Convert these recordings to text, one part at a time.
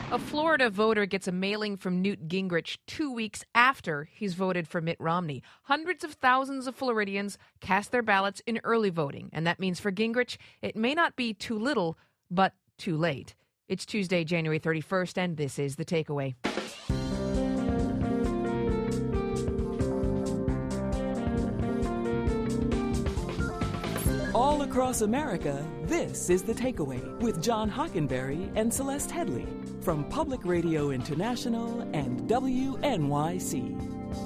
A Florida voter gets a mailing from Newt Gingrich 2 weeks after he's voted for Mitt Romney. Hundreds of thousands of Floridians cast their ballots in early voting, and that means for Gingrich, it may not be too little, but too late. It's Tuesday, January 31st, and this is The Takeaway. All across America, this is The Takeaway with John Hockenberry and Celeste Headley from Public Radio International and WNYC.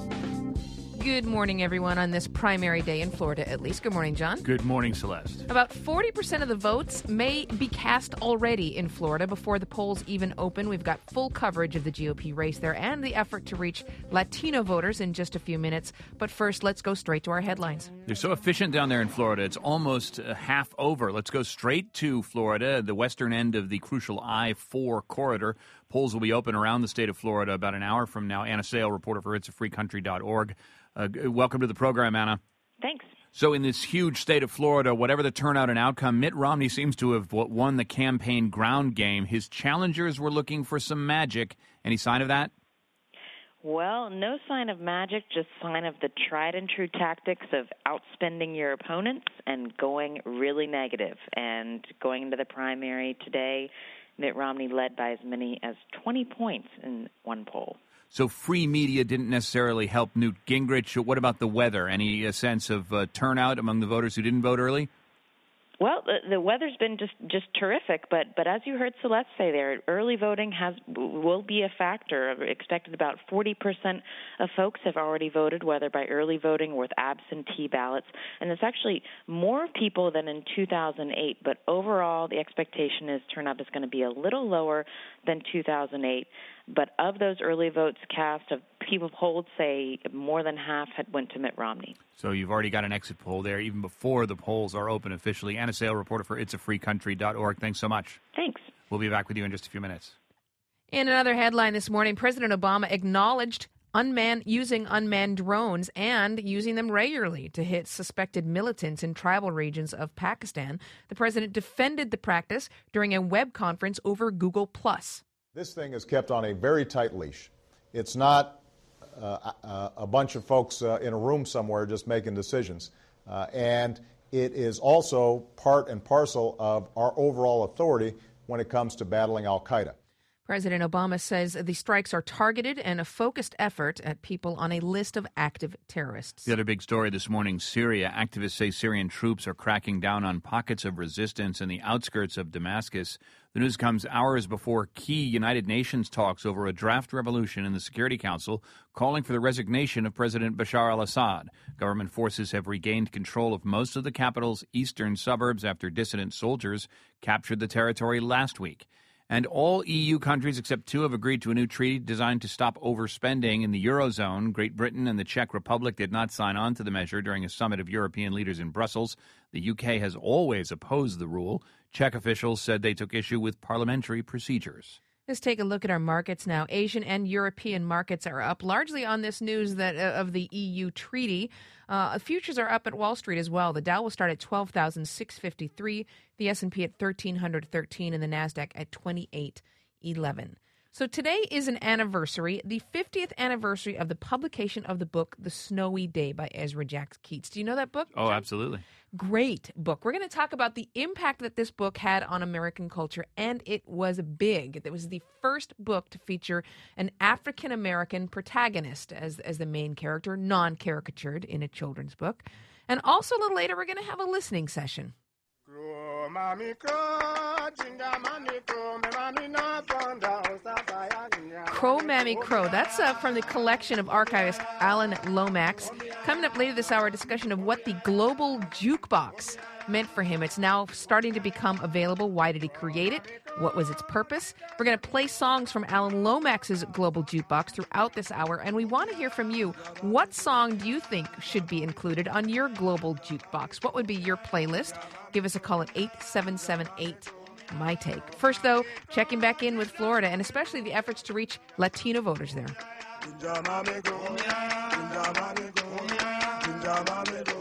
Good morning, everyone, on this primary day in Florida, at least. Good morning, John. Good morning, Celeste. About 40% of the votes may be cast already in Florida before the polls even open. We've got full coverage of the GOP race there and the effort to reach Latino voters in just a few minutes. But first, let's go straight to our headlines. They're so efficient down there in Florida. It's almost half over. Let's go straight to Florida, the western end of the crucial I-4 corridor. Polls will be open around the state of Florida about an hour from now. Anna Sale, reporter for itsafreecountry.org. Welcome to the program, Anna. Thanks. So in this huge state of Florida, whatever the turnout and outcome, Mitt Romney seems to have won the campaign ground game. His challengers were looking for some magic. Any sign of that? Well, no sign of magic, just sign of the tried and true tactics of outspending your opponents and going really negative. And going into the primary today, Mitt Romney led by as many as 20 points in one poll. So free media didn't necessarily help Newt Gingrich. What about the weather? Any sense of turnout among the voters who didn't vote early? Well, the weather's been just terrific, but as you heard Celeste say there, early voting will be a factor. Expected about 40% of folks have already voted, whether by early voting or with absentee ballots, and it's actually more people than in 2008. But overall, the expectation is turnout is going to be a little lower than 2008. But of those early votes cast, of people polled, say more than half went to Mitt Romney. So you've already got an exit poll there, even before the polls are open officially. Anna Sale, reporter for itsafreecountry.org. Thanks so much. Thanks. We'll be back with you in just a few minutes. In another headline this morning, President Obama acknowledged using unmanned drones and using them regularly to hit suspected militants in tribal regions of Pakistan. The president defended the practice during a web conference over Google+. This thing is kept on a very tight leash. It's not a bunch of folks in a room somewhere just making decisions. And it is also part and parcel of our overall authority when it comes to battling al-Qaeda. President Obama says the strikes are targeted and a focused effort at people on a list of active terrorists. The other big story this morning, Syria. Activists say Syrian troops are cracking down on pockets of resistance in the outskirts of Damascus. The news comes hours before key United Nations talks over a draft resolution in the Security Council calling for the resignation of President Bashar al-Assad. Government forces have regained control of most of the capital's eastern suburbs after dissident soldiers captured the territory last week. And all EU countries except two have agreed to a new treaty designed to stop overspending in the Eurozone. Great Britain and the Czech Republic did not sign on to the measure during a summit of European leaders in Brussels. The UK has always opposed the rule. Czech officials said they took issue with parliamentary procedures. Let's take a look at our markets now. Asian and European markets are up, largely on this news that of the EU treaty. Futures are up at Wall Street as well. The Dow will start at 12,653, the S&P at 1,313, and the NASDAQ at 2,811. So today is an anniversary, the 50th anniversary of the publication of the book, The Snowy Day by Ezra Jack Keats. Do you know that book? Oh, absolutely. Great book. We're going to talk about the impact that this book had on American culture, and it was big. It was the first book to feature an African-American protagonist as the main character, non-caricatured in a children's book. And also a little later, we're going to have a listening session. Crow, Mammy Crow. That's from the collection of archivist Alan Lomax. Coming up later this hour, a discussion of what the global jukebox meant for him. It's now starting to become available. Why did he create it? What was its purpose? We're going to play songs from Alan Lomax's global jukebox throughout this hour, and we want to hear from you. What song do you think should be included on your global jukebox? What would be your playlist? Give us a call at 8778 My Take. First, though, checking back in with Florida and especially the efforts to reach Latino voters there.